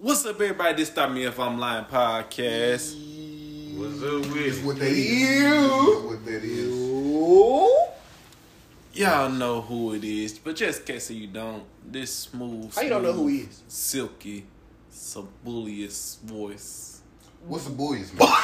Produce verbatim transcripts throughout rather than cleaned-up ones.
What's up, everybody? This Stop Me If I'm Lying podcast. What's up with That's it? what that is. That's what that is. Y'all know who it is, but just in case you don't, this smooth, How you don't know who he is? silky, subulious voice. What's the boys, man?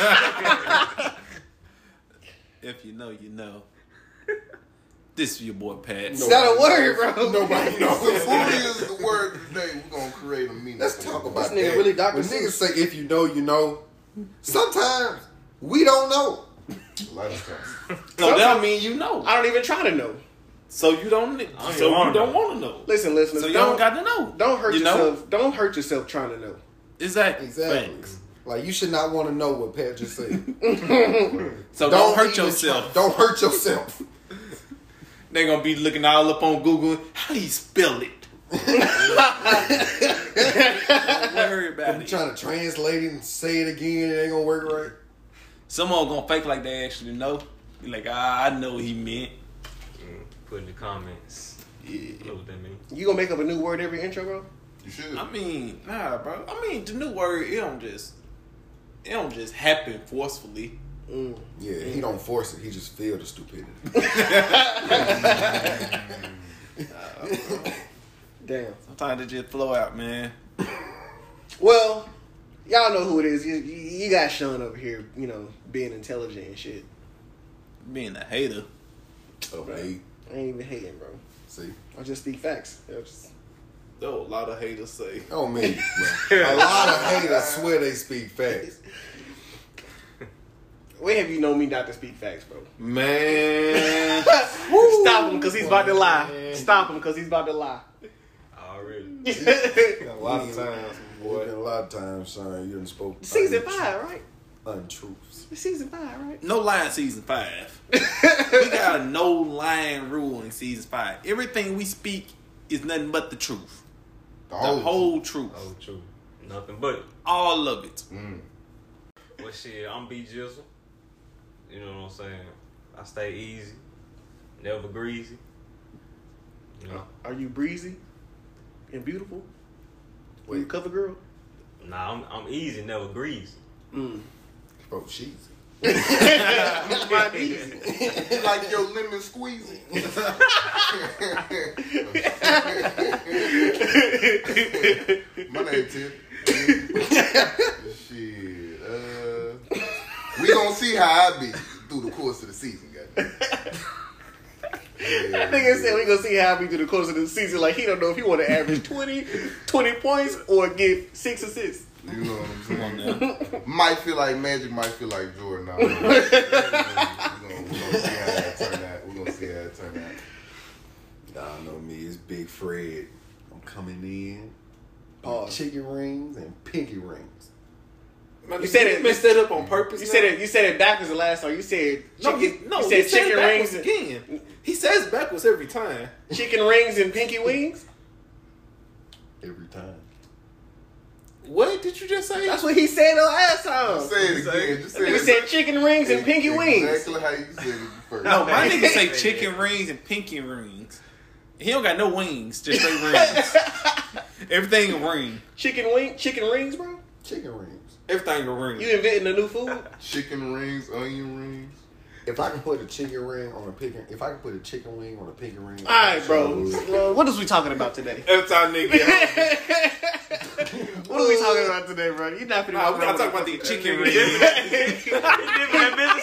If you know, you know. This is your boy Pat. It's not a word, bro. Nobody knows. Bully is the word today. We're going to create a meaning. Let's talk about This nigga that. really Doctor When Seuss. niggas say, if you know, you know, sometimes we don't know. A lot of times. So that don't mean you know. I don't even try to know. So you don't. don't So even you wanna don't know. want to know. Listen, listeners. So you don't, don't got to know. don't hurt you know? yourself. Don't hurt yourself trying to know. Exactly. Exactly. Facts. Like, you should not want to know what Pat just said. So don't, hurt even yourself. try- don't hurt yourself. They're gonna be looking all up on Google. How do you spell it? Don't worry about I'm it. trying to translate it and say it again. It ain't gonna work right. Someone gonna fake like they actually know. Be like, ah, I know what he meant. Mm, put in the comments. Yeah. Know what that means. You gonna make up a new word every intro, bro? You should. I mean, nah, bro. I mean, the new word, it don't just, it don't just happen forcefully. Mm. Yeah, he don't force it. He just feel the stupidity. Damn. Sometimes it just flow out, man. Well, y'all know who it is. You, you, you got Sean over here, you know, being intelligent and shit. Being a hater. Oh, hey. I ain't even hating, bro. See? I just speak facts. I just- Though a lot of haters say. Oh, me. A lot of haters swear they speak facts. When have you known me not to speak facts, bro? Man. Stop him because he's about to lie. Man. Stop him because he's about to lie. Already. A lot of times, Boy, boy. been a lot of times, son. You done spoke Season untruths. five, right? Untruths. It's season five, right? No lying season five. We got a no lying rule in season five. Everything we speak is nothing but the truth. The The whole. whole truth. Oh, true. Nothing but it. All of it. Mm. Well, shit, I'm B Jizzle. You know what I'm saying? I stay easy. Never greasy. You know? Are you breezy and beautiful? Wait, Wait. you cover girl? Nah, I'm, I'm easy, never greasy. Mm. Bro, she's. Might be easy. You like your lemon squeezy? My name Tip. Shit. Uh, we gonna see how I be through the course of the season, goddamn. That nigga said we gonna see how we do the course of the season. Like he don't know if he want to average twenty, twenty points or get six assists. You know what I'm saying? Come on now. Might feel like Magic, might feel like Jordan. Now. We're gonna, we're gonna see how that turn out. We're gonna see how that turn out. Y'all know me, it's Big Fred. I'm coming in. Pause. Chicken rings and pinky rings. Man, You said it- messed that up on purpose. You now. said it. You said it backwards the last time. You said No, chicken. he, no, you he said said chicken backwards rings, and, again. He says backwards every time. chicken rings and pinky wings. Every time. What did you just say? That's what he said the last time. Say it again. Just say He it. said chicken rings and pinky wings. Exactly how you said it first. No, my nigga say chicken rings and pinky rings. He don't got no wings, just straight rings. Everything a ring. Chicken wing, chicken rings, bro. Chicken rings. Everything a ring. You inventing a new food? Chicken rings, onion rings. If I can put a chicken ring on a pinky, if I can put a chicken wing on a pinky ring. All right, bro. Well, what is we talking about today? Every time nigga get home. What are we talking about today, bro? You're not finna. Nah, we gotta talk about the chicken rings. He giving that business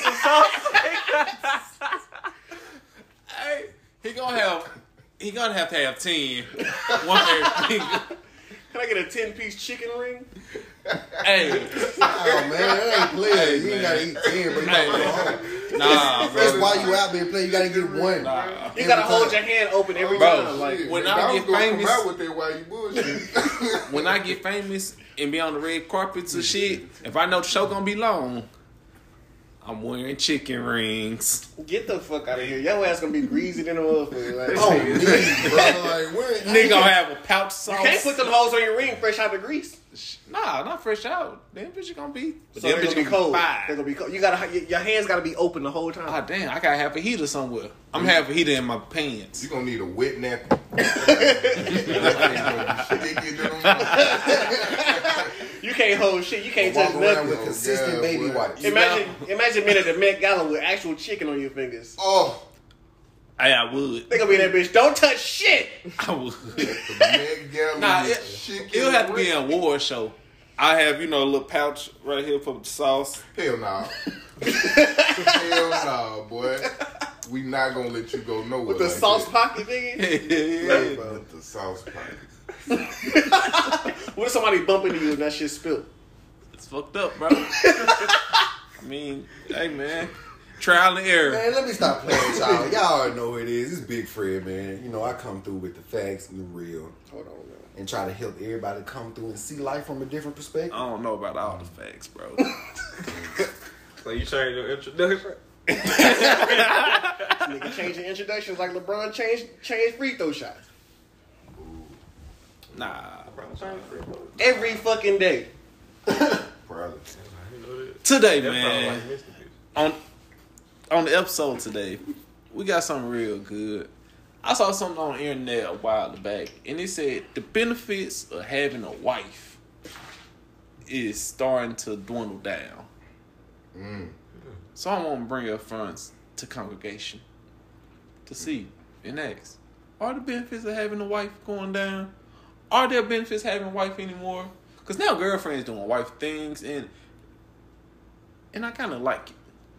some sauce. Hey, he gonna have, he gonna have to have ten. One for every finger. Can I get a ten piece chicken ring? Hey, Oh man, that ain't playing. Hey, you man. ain't gotta eat ten, but you Hey, gotta go man. home. nah, That's bro. why you out there playing. You gotta get one. Nah. You Every gotta hold time. your hand open every Bro, time. Like, Shit, when man, I was get gonna famous- come out with that while you bullshit. When I get famous and be on the red carpets and shit, if I know the show gonna be long, I'm wearing chicken rings. get the fuck out of here. Your ass gonna be greasy than a motherfucker. Like, Oh me, bro. Like where? Nigga gonna have a pouch sauce. you can't put them hoes on your ring fresh out the grease. Nah, not fresh out. Them bitch gonna be. So them they're bitch gonna be cold. fire. They're gonna be cold. You gotta, your, your hands gotta be open the whole time. Ah damn, I gotta have a heater somewhere. I'm gonna have a heater in my pants. You gonna need a wet napkin. Stick it in them- can't hold shit. You can't Walk touch around nothing. with consistent yeah, baby boy. wipes. Imagine, imagine being at the Met Gala with actual chicken on your fingers. Oh, Hey, I would. They gonna be that bitch. Don't touch shit. I would. the Met Gala Nah, with it, chicken it'll have to be wings. an award show. I have, you know, a little pouch right here for the sauce. Hell nah. Hell nah, boy. We not gonna let you go nowhere. With the like sauce that. pocket, nigga. Yeah. With the sauce pocket. What if somebody bump into you and that shit spilled? It's fucked up, bro. I mean, hey, man. Trial and error. Man, let me stop playing with y'all. Y'all already know who it is. It's Big Fred, man. You know, I come through with the facts and the real. Hold on, man. And try to help everybody come through and see life from a different perspective. I don't know about all the facts, bro. So you changed your introduction? Nigga changing introductions like LeBron changed changed free throw shots. Nah. Every fucking day. Probably. Today, That man. sound like Mister Bitch. on on the episode today, we got something real good. I saw something on the internet a while back, and it said the benefits of having a wife is starting to dwindle down. Mm. So I want to bring up fronts to congregation to see and ask: are the benefits of having a wife going down? Are there benefits of having a wife anymore? Because now girlfriends doing wife things, and and I kind of like it.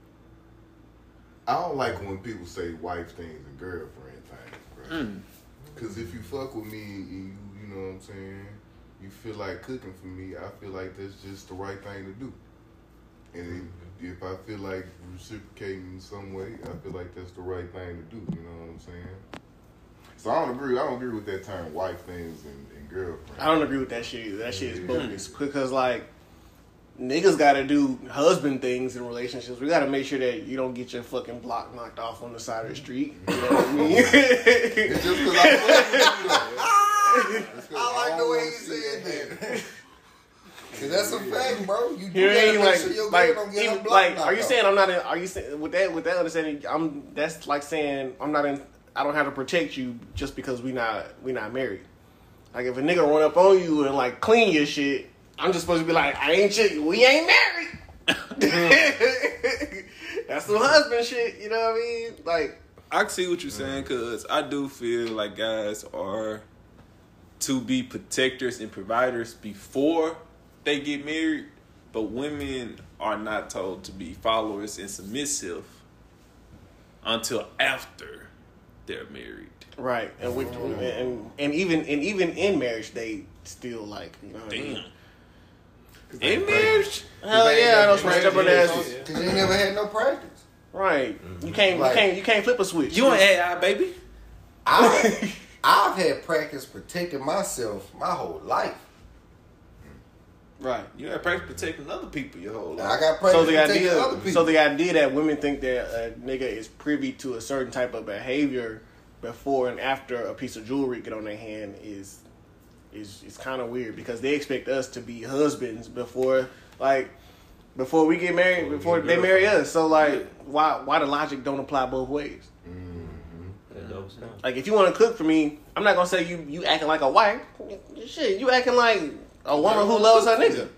I don't like when people say wife things and girlfriend things, bro. Mm. Cause if you fuck with me and you, you know what I'm saying, you feel like cooking for me, I feel like that's just the right thing to do. And if I feel like reciprocating in some way, I feel like that's the right thing to do. You know what I'm saying? So I don't agree. I don't agree with that term, wife things and, and girlfriend. I don't agree with that shit either. That shit is bogus. Because like niggas gotta do husband things in relationships. We gotta make sure that you don't get your fucking block knocked off on the side of the street. You know what I mean? It's just because I fuck with you, though. It's 'cause I like the don't way wanna you see said that that. Cause that's a fact, bro. You do You gotta ain't make like, sure your like, girl don't get her even- block like, knocked are you off. saying I'm not in? Are you saying with that with that understanding? I'm that's like saying I'm not in. I don't have to protect you just because we not we not married. Like if a nigga run up on you and like clean your shit, I'm just supposed to be like, I ain't shit. We ain't married. That's some husband shit. You know what I mean? Like I can see what you're saying, because I do feel like guys are to be protectors and providers before they get married, but women are not told to be followers and submissive until after they're married. right, and we and and even and even in marriage they still like you know what I mean? Damn. In marriage? Hell yeah, I know some stubborn ass. Cause you ain't never had no practice. Right, you can't Like- you can't you can't flip a switch. You an A I, baby? I, I've had practice protecting myself my whole life. Right. You had practice protecting other people your whole And life. I got practice So the protecting idea, other people. so the idea that women think that a nigga is privy to a certain type of behavior before and after a piece of jewelry get on their hand is is is kind of weird because they expect us to be husbands before like before we get married, before they marry us. So like, why why the logic don't apply both ways? That double standard. Like if you want to cook for me, I'm not gonna say you you acting like a wife. Shit, you acting like a woman who loves her nigga.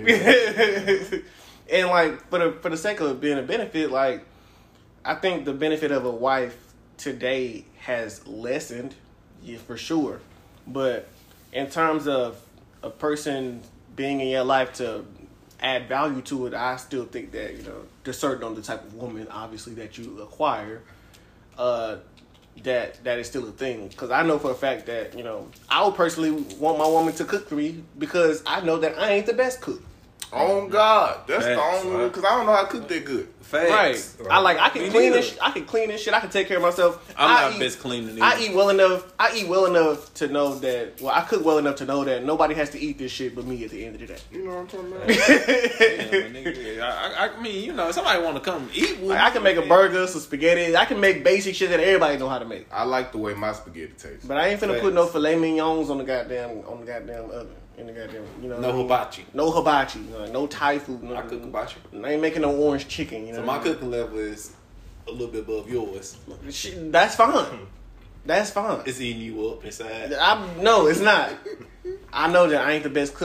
And like for the for the sake of being a benefit, like I think the benefit of a wife today has lessened, yeah, for sure. But in terms of a person being in your life to add value to it, I still think that, you know, there's certain on the type of woman obviously that you acquire, uh, that that is still a thing. Because I know for a fact that, you know, I would personally want my woman to cook for me because I know that I ain't the best cook. Oh God, that's Facts, the only because I don't know how to cook that good. Facts. Right. I like I can Me clean neither. this. I can clean this shit. I can take care of myself. I'm I not eat, best cleaning I either. eat well enough. I eat well enough to know that. Well, I cook well enough to know that nobody has to eat this shit but me at the end of the day. You know what I'm talking about? Yeah, my nigga, I, I, I mean, you know, somebody want to come eat with Like, I me, can make a man. burger, some spaghetti. I can make basic shit that everybody know how to make. I like the way my spaghetti tastes. But I ain't finna Facts. put no filet mignons on the goddamn on the goddamn oven. In the goddamn, you know. No what I mean? hibachi. No hibachi. No, no Thai food. No, I cook hibachi. I ain't making no orange chicken. You know. So what my I mean? cooking level is a little bit above yours. Shit, that's fine. That's fine. It's eating you up inside. I no, it's not. I know that I ain't the best cook,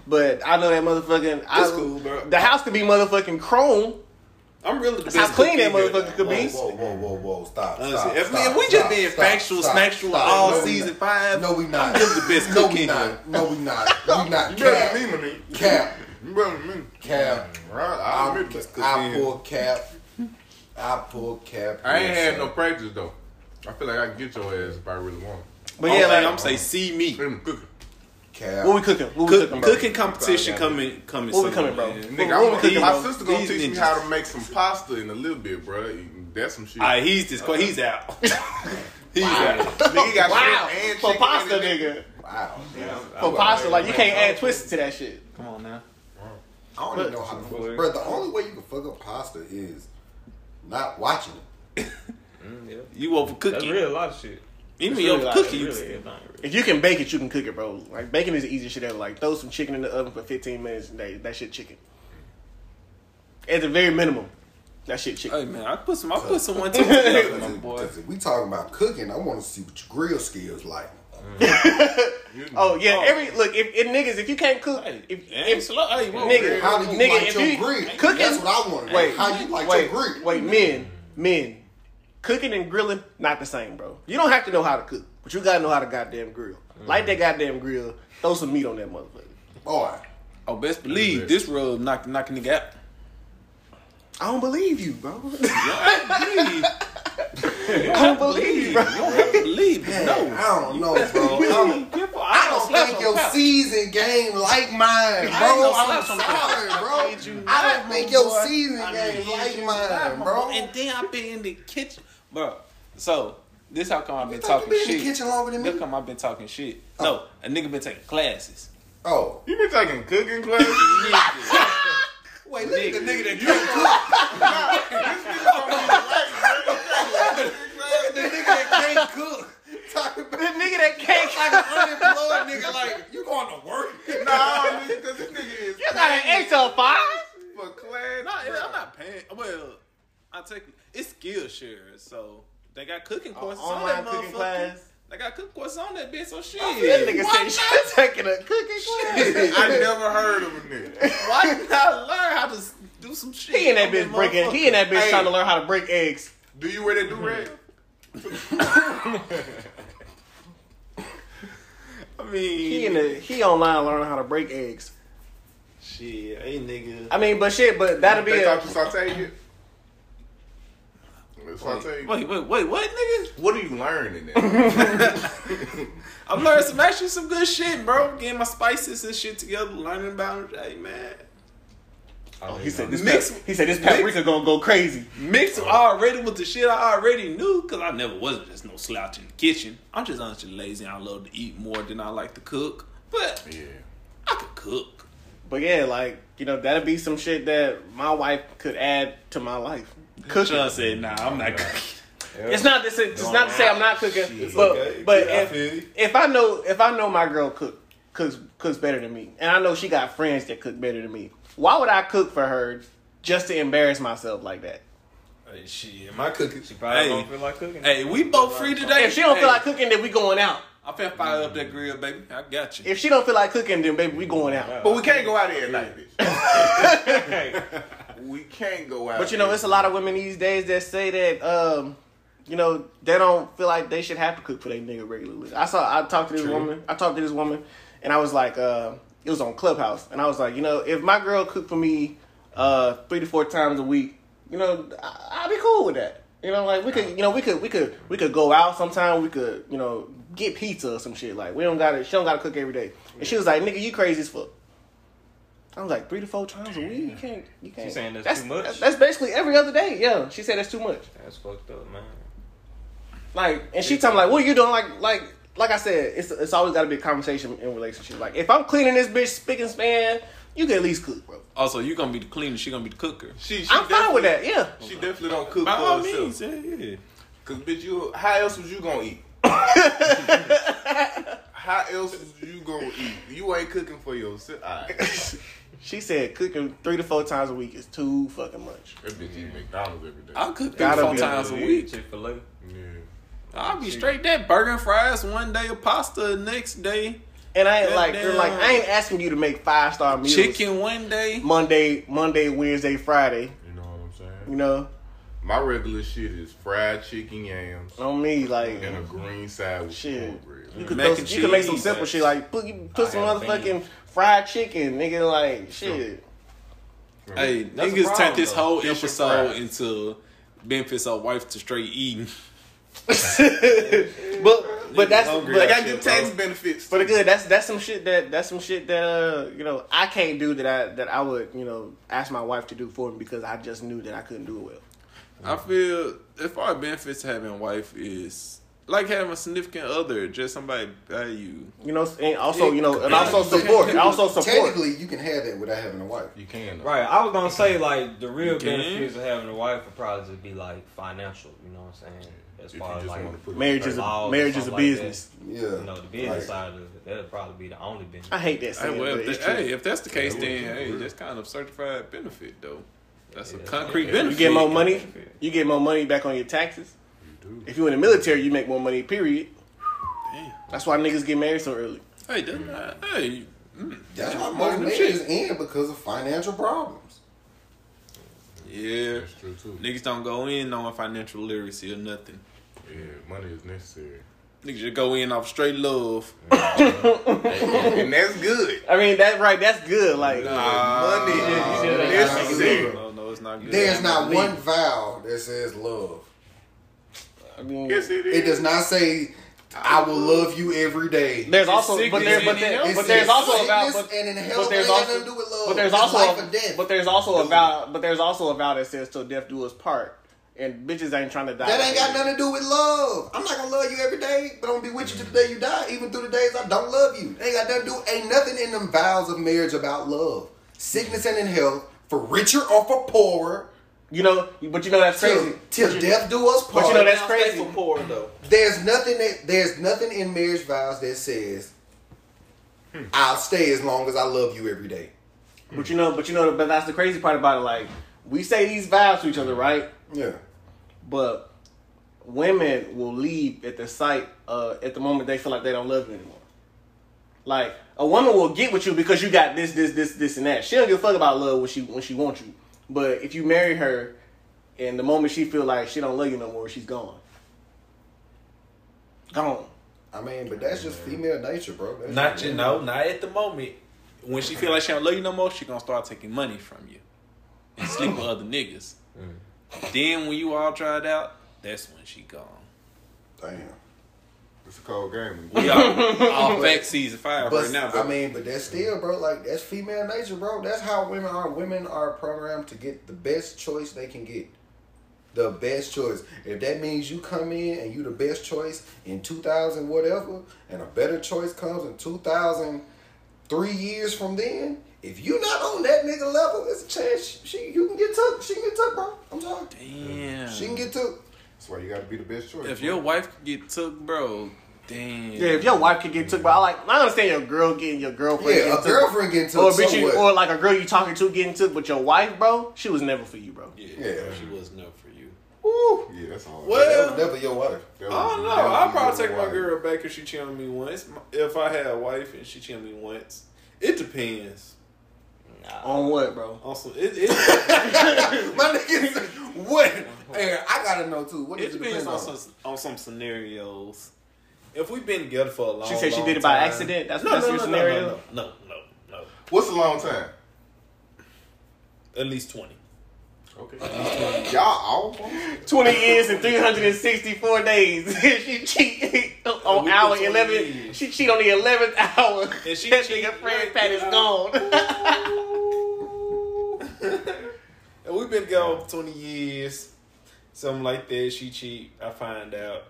but I know that motherfucking. I, It's cool, bro. The house could be motherfucking chrome. I'm really the That's best how clean cook that in here, motherfucker could Whoa, be. whoa, whoa, whoa, whoa! Stop, Honestly, stop, if, stop, if we just stop, being stop, factual, stop, factual stop. all No, we season not. five, No, we not. I'm just the best No, cook we in here. not. No, we not. We not. You better Cap. than me, man. Cap. You better than me. Cap. Right? I I, admit that. I pull cap. I pull cap. I ain't had no practice though. I feel like I can get your ass if I really want. But Oh, yeah, like I'm say see me. I'm cooking. cap. what we cooking? What we Cook, cooking, bro? cooking competition coming coming What we soon, coming, bro? man. Nigga, What we I'm, cooking, my bro? sister gonna These teach me ninjas. how to make some pasta in a little bit, bro. That's some shit. All right, he's this. He's out. he's out. Nigga, he got Wow, shrimp and for chicken pasta, in it. nigga. Wow. For pasta, like you can't add twists to that shit. Come on now. I don't even know how to. Bro, the only way you can fuck up pasta is not watching it. Mm, yeah. You over That's cooking? really a lot of shit. Even It's you really over like- cooking? Really, You everything, really. If you can bake it, you can cook it, bro. Like baking is the easiest shit ever. Like throw some chicken in the oven for fifteen minutes, and that, that shit chicken. At the very minimum, that shit chicken. Hey man, I put some. I put some one two together, my Because boy. if we talking about cooking, I want to see what your grill skills like. Oh yeah, Oh. every look if, if niggas if you can't cook, Hey, if, ain't if slow. Hey, whoa, nigga, How do you nigga, like if your you grill? cooking- That's what I want to wait, know. How you like wait, your grill? wait, men, men, cooking and grilling not the same, bro. You don't have to know how to cook, but you gotta know how to goddamn grill. Light that goddamn grill, throw some meat on that motherfucker. Boy, Oh, best believe this rub knock knock a nigga out. I don't believe you, bro. You don't have to believe. I don't believe you, bro. You don't have to believe. man, No. I don't know, bro. I don't, I don't think your season game like mine, bro. no I'm slaps on sorry, I bro. need you I not, don't think my your boy. season I game need like you mine, not, my bro. boy. And then I been in the kitchen, bro. So this how come I've been You think you talking been in shit. the kitchen longer than me? This come I've been talking shit. No, a nigga been taking classes. Oh, You been taking cooking classes? Nigga. wait, look at the nigga that You can't cook. The nigga that can't cook. Talking about The nigga that can't like an unemployed nigga, like you going to work? Nah, nigga, because this nigga is You got an eight to five? for class. No, I'm not paying. Well, I take it's Skillshare, so they got cooking courses on online that cooking motherfucker. class. They got cooking courses on that bitch. So shit. That nigga Why said you taking a cooking class. I never heard of a nigga. Why not learn how to do some shit? He in that on bitch breaking. He in that bitch Hey. trying to learn how to break eggs. Do you wear that do-rag? I mean, He in the he online learning how to break eggs. shit, hey nigga. I mean, but shit, but that'll be They a. taught you saute yet? Saute? Wait, wait, wait, what, nigga? What are you learning there? I'm learning some actually some good shit, bro. Getting my spices and shit together, learning about it. Hey man, Oh, He said this. Mix- Pap- he said this mix- paprika gonna go crazy. mix already with the shit I already knew, cause I never was just no slouch in the kitchen. I'm just honestly lazy. And I love to eat more than I like to cook, but Yeah. I could cook. But yeah, like you know, that'll be some shit that my wife could add to my life. Cooking. Sean said, "Nah, I'm not cooking." It's not to say, it's not to say I'm not cooking, Shit. but Okay. but Yeah, I if, feel you. if I know if I know my girl cook cooks cooks better than me, and I know she got friends that cook better than me, why would I cook for her just to embarrass myself like that? Hey, shit, my cooking. She probably Hey, don't feel like cooking. hey, we both free today. If she don't Hey, feel like cooking, then we going out. I'm finna fire up that grill, baby. I got you. If she don't feel like cooking, then baby, we going out. But we can't go out there at night, bitch. Hey, We can't go out But you know, there. it's a lot of women these days that say that, um, you know, they don't feel like they should have to cook for their nigga regularly. I saw, I talked to this True. woman, I talked to this woman, and I was like, uh, it was on Clubhouse, and I was like, you know, if my girl cooked for me uh, three to four times a week, you know, I- I'd be cool with that. You know, like we could, you know, we could, we could, we could go out sometime. We could, you know, get pizza or some shit. Like we don't gotta, she don't gotta cook every day. And she was like, "Nigga, you crazy as fuck." I was like, three to four times a week. You can't, you can't. She's saying that's too much? That's, that's basically every other day. Yeah, she said that's too much. that's fucked up, man. Like, and she told me like, "What are you doing?" Like, like, like I said, it's it's always got to be a conversation in relationship. Like, if I'm cleaning this bitch spick and span, you can at least cook, bro. Also, you gonna be the cleaner. She gonna be the cooker. She, she I'm fine with that. Yeah. She definitely don't cook By for all herself. means, yeah, yeah. Cause bitch, you how else was you gonna eat? How else was you gonna eat? You ain't cooking for yourself. Alright. She said cooking three to four times a week is too fucking much. That bitch eat McDonald's every day. I'll cook three Gotta four be times a Yeah, week. Chick-fil-A. Yeah. I'll be straight that burger and fries one day, of pasta the next day. And I ain't That like, damn- like I ain't asking you to make five star meals. Chicken one day. Monday, Monday, Wednesday, Friday. You know what I'm saying? You know, My regular shit is fried chicken yams on me, like and a green side with shit. cornbread. You could, Mac throw, and you could make some cheese, simple that's- shit like put you put I some have motherfucking beans. fried chicken, nigga. Like shit. Hey, That's a niggas problem, turned this though. whole Fish and episode fries. into benefits of wife to straight eating. but but that's hungry. but I I got shit, good bro. tax benefits. for the good. That's that's some shit that that's some shit that uh you know I can't do that I that I would you know ask my wife to do for me because I just knew that I couldn't do it well. I feel as far as benefits to having a wife is like having a significant other, just somebody value. You know, and also you know, and also support, and also support. Technically, you can have that without having a wife. You can. Though. Right, I was gonna say like the real You can. benefits of having a wife would probably just be like financial. You know what I'm saying? As If far you as just like want to put it Marriage is laws a or marriage is a something like business. Yeah. you know the business Like, side of it, that'd probably be the only benefit. I hate that Hey, saying, well, but if it's that- true. hey, if that's the case, Yeah, then we- hey, we- that's kind of certified benefit though. That's a Yeah. concrete Yeah. benefit. You get more money. You get more money back on your taxes. You do. If you're in the military, you make more money. Period. Damn. That's why niggas get married so early. Hey, doesn't that, hey, mm, That's why more most than marriages shit. end because of financial problems. Yeah, That's true too. niggas don't go in knowing financial literacy or nothing. Yeah, money is necessary. Niggas just go in off straight love. And that's good. I mean, that right. That's good. Like, Nah. Money you is should- you should- necessary. No, no, it's not good. There's not leave. one vow that says love. I mean, Yes, it is. It does not say, I will love you every day. there's also, sickness but there, but in there, it. It but there's says also about, sickness but, and in health, but there's ain't got also, nothing to do with love. but there's It's also, life a, or death. but there's also a Dude. vow, but there's also a vow that says till death do us part, and bitches ain't trying to die. That ain't got nothing to do with love. I'm not gonna love you every day, but I'm gonna be with you to the day you die, even through the days I don't love you. Ain't got nothing to do. Ain't nothing in them vows of marriage about love, sickness and in health, for richer or for poorer, You know, but you know that's crazy. till, till But you- death do us part. But you know that's crazy. poor though. There's nothing that there's nothing in marriage vows that says I'll stay as long as I love you every day. But you know, but you know, but that's the crazy part about it. Like, we say these vows to each other, right? Yeah. But women will leave at the sight, uh, at the moment they feel like they don't love you anymore. Like, a woman will get with you because you got this, this, this, this, and that. She don't give a fuck about love when she when she wants you. But if you marry her, and the moment she feel like she don't love you no more, she's gone. Gone. I mean, but that's just female nature, bro. That's Not just- you know, not at the moment. When she feel like she don't love you no more, she gonna start taking money from you and sleep with other niggas. Then when you all tried out, that's when she gone. Damn. It's a cold game. We all, all fact season five But right now, I bro. mean, but that's still, bro. Like that's female nature, bro. That's how women are. Women are programmed to get the best choice they can get. The best choice. If that means you come in and you the best choice in two thousand whatever, and a better choice comes in two thousand three years from then. If you not on that nigga level, it's a chance she you can get took. She can get took, bro. I'm sorry. Damn. She can get took. That's why you gotta be the best choice. If bro. your wife could get took, bro, damn. Yeah, if your wife could get took, but I like I understand your girl getting your girlfriend. Yeah, getting a took. girlfriend getting took. Or, So bitch, you, what? or like a girl you talking to getting took, but your wife, bro, she was never for you, bro. Yeah, Yeah. she was enough for you. Woo. yeah, that's all. Well, That was never your wife. That I was- don't know. that was I'll probably your take my wife. girl back if she cheated on me once. If I had a wife and she cheated on me once, it depends. On what, bro? Also, it it, My nigga, what? Hey, I gotta know too. What it does it depends depend on on? some on some scenarios. If we've been together for a long, She said she long did it by time- accident? That's- no, that's no, your no, scenario? No, no, no, no, no. What's a long time? At least twenty. Okay. Y'all all Twenty years and three hundred and sixty-four days. She cheat on We hour put twenty eleven. years. She cheat on the eleventh hour. And she that cheat- nigga Fred like, Pat is yeah. gone. And we've been together for twenty years, something like that. She cheat. I find out.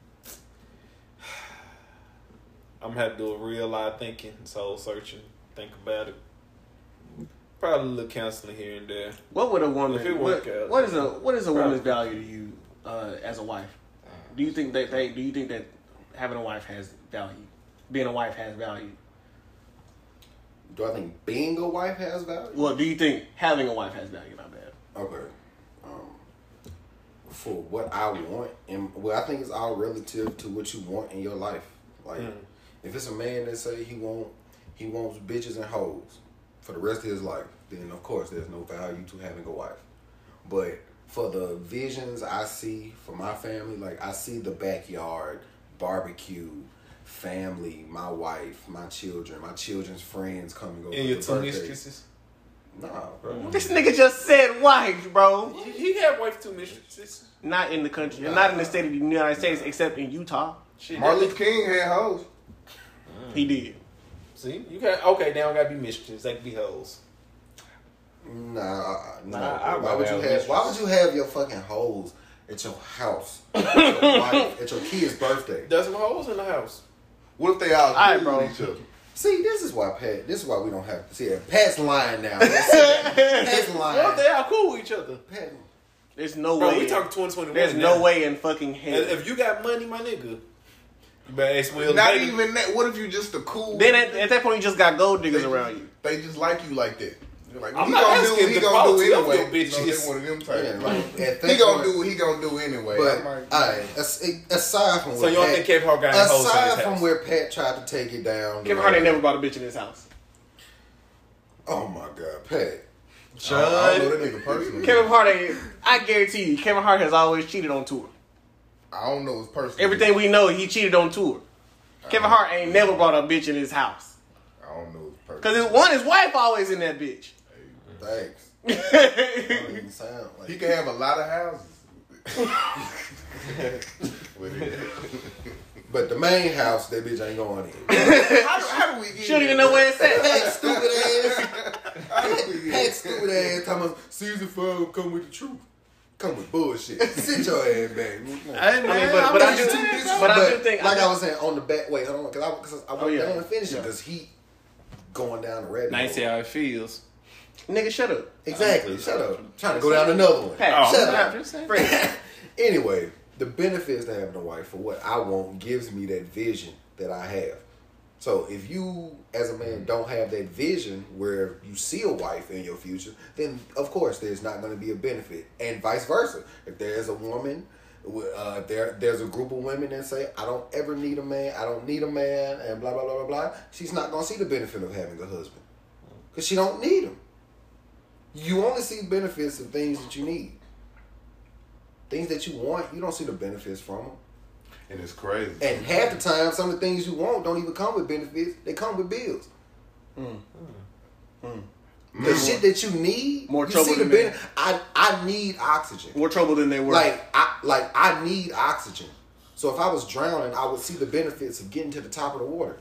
I'm gonna have to do a real lot of thinking, soul searching, think about it. Probably a little counseling here and there. What would a woman? If it What, work out, what is a what is a probably. woman's value to you uh, as a wife? Do you think that they? Do you think that having a wife has value? Being a wife has value. Do I think being a wife has value? Well, do you think having a wife has value? Not bad. Okay. Um, for what I want, and well, I think it's all relative to what you want in your life. Like, Mm. If it's a man that say he want he wants bitches and hoes for the rest of his life, then of course there's no value to having a wife. But for the visions I see for my family, like I see the backyard barbecue, family, my wife, my children, my children's friends coming over. And your for two birthdays. mistresses. Nah, bro. This nigga just said wife, bro. He had wife two mistresses. Not in the country, not in the state of the United States, except in Utah. Shit, Martin Luther King had hoes. He did. See, you got okay. They don't gotta be mistresses. They can be hoes. Nah, uh, no. Nah, I why would you rather have? have Why would you have your fucking hoes at your house, at your wife, at your kid's birthday? There's some hoes in the house. What if they all Alright, cool bro. with each other? See, this is why Pat. This is why we don't have to see it. Pat's lying now. Pat's What if lying. they all cool with each other? Pat, There's no Bro, way. we talking twenty twenty-one. There's now. no way in fucking hell. And if you got money, my nigga, you better ask Will. Not Vegas. even that. What if you just a cool? then at, at that point, you just got gold they diggers just, around you. They just like you like that. They're like, I'm he not gonna do asking what he the gonna do quality of anyway. your No, bitches. they one of them type. yeah, like, at that He gonna point- do what he gonna do anyway. But I'm like, alright, as- aside from So where you don't Pat, think Kevin Hart got any hoes in his aside from house? where Pat tried to take it down, Kevin the Hart ain't line- never brought a bitch in his house. Oh my God, Pat. Sean, I don't know that nigga personally. Kevin Hart ain't. I guarantee you, Kevin Hart has always cheated on tour. I don't know his personal. Everything we know, he cheated on tour. Kevin Hart ain't never brought a bitch in his house. I don't know his personal. Cause his, one, his wife always in that bitch. Thanks. Don't even sound like He can have a lot of houses. With it. But the main house, that bitch ain't going in. how, do, how do we get She don't here, even know bro? where it's at. Pat stupid ass. How do we get Pat here? stupid ass talking about season five come with the truth. Come with bullshit. Sit your ass back. I, I mean, but, but I do, but I do think, like I I was saying on the back. Wait, hold on, because I, cause I, I Oh, yeah. want to finish it Yeah. because he going down the rabbit nice hole. how it feels. nigga, shut up. Exactly. Shut up. Trying to go down another one. Pat, Oh, shut I'm up. just saying. Fred. Anyway, the benefits to having a wife for what I want gives me that vision that I have. So if you, as a man, don't have that vision where you see a wife in your future, then of course there's not going to be a benefit, and vice versa. If there's a woman, uh, there there's a group of women that say, "I don't ever need a man. I don't need a man," and blah blah blah blah blah. She's not going to see the benefit of having a husband because she don't need him. You only see benefits of things that you need. Things that you want, you don't see the benefits from them. And it's crazy. And half the time, some of the things you want don't even come with benefits. They come with bills. Mm. Mm. The shit that you need, More you trouble see the than ben- I I need oxygen. More trouble than they were. Like I like I need oxygen. So if I was drowning, I would see the benefits of getting to the top of the water.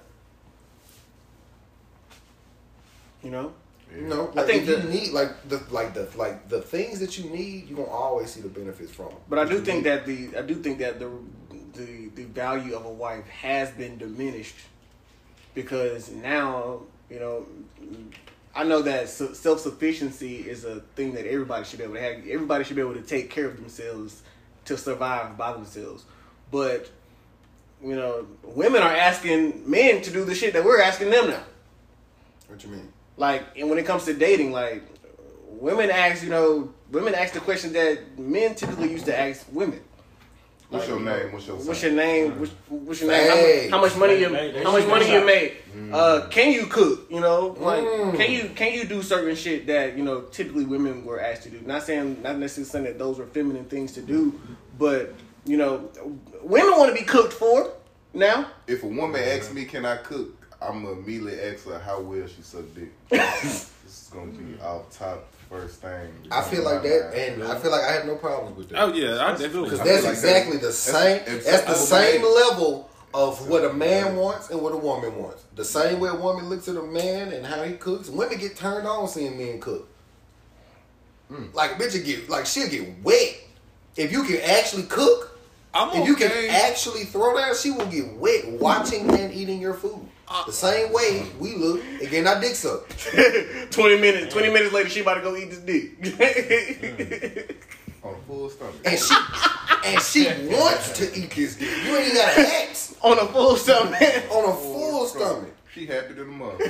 you know? You know, I like think if you that- need like the like the like the things that you need, you gonna always see the benefits from them. But I do think that the I do think that the the the value of a wife has been diminished because now, you know, I know that self sufficiency is a thing that everybody should be able to have. Everybody should be able to take care of themselves to survive by themselves. But you know, women are asking men to do the shit that we're asking them now. What you mean? Like, and when it comes to dating, like, women ask, you know, women ask the question that men typically used to ask women. What's Like, your name? What's your What's sign? your name? What's, what's your Hey. name? How much, how much money you? They- they How much shoot money that you shot. made? Uh, can you cook? You know, like, Mm. can you can you do certain shit that you know typically women were asked to do? Not saying, not necessarily saying that those were feminine things to do, but you know, women want to be cooked for now. If a woman asks me, "Can I cook?" I'm gonna immediately ask her how well she suck dick. This is gonna be off top first thing. I feel like that, and I feel like I have no problems with that. Oh yeah, I definitely. Because I that's feel like exactly that- the same. that's- That's, the that's same overrated. level of what a man wants and what a woman wants. The same way a woman looks at a man and how he cooks. Women get turned on seeing men cook. Like bitch, will get like she'll get wet if you can actually cook. I'm If you can okay. actually throw down, she will get wet watching and eating your food. The same way we look and getting our dicks up. twenty minutes. Twenty minutes later, she about to go eat this dick. On a full stomach. And she and she wants to eat this dick. You ain't even got to ask. On a full stomach. On a full stomach. She happy to the mother.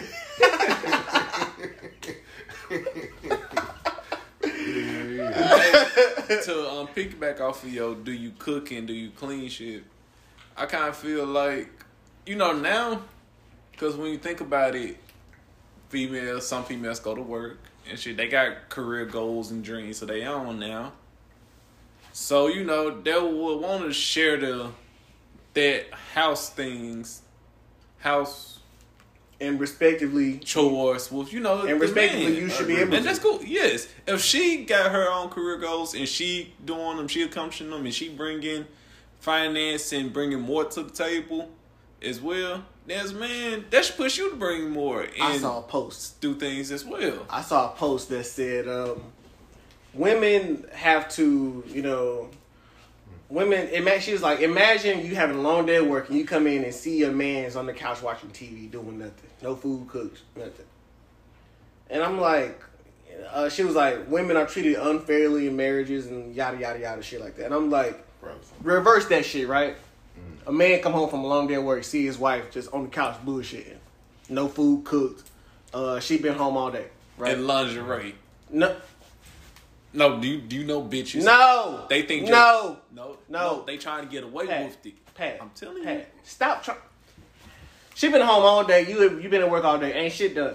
to um, piggyback off of your do you cook and do you clean shit, I kind of feel like, you know, now Because when you think about it, females, some females go to work and shit. They got career goals and dreams, so they own now. So, you know, they will want to share the that house things, house and respectively chores with, you know, and the respectively, man. you should be able And to. that's cool. Yes, if she got her own career goals and she doing them, she accomplishing them, and she bringing finance and bringing more to the table as well. There's man that should push you to bring more and I saw a post. do things as well. I saw a post that said, um, women have to, you know, women, ima- she was like, imagine you having a long day at work and you come in and see your man's on the couch watching T V doing nothing. No food cooked, nothing. And I'm like, uh, she was like, women are treated unfairly in marriages and yada, yada, yada, shit like that. And I'm like, reverse that shit, right? Mm. A man come home from a long day at work, see his wife just on the couch bullshitting. No food cooked. Uh, she been home all day, right? And lingerie. No. No, do you, do you know bitches? No. They think no. No. No. No. They trying to get away Pat, with it. Pat, I'm telling Pat, you. Stop trying. She been home all day. You you been at work all day. Ain't shit done.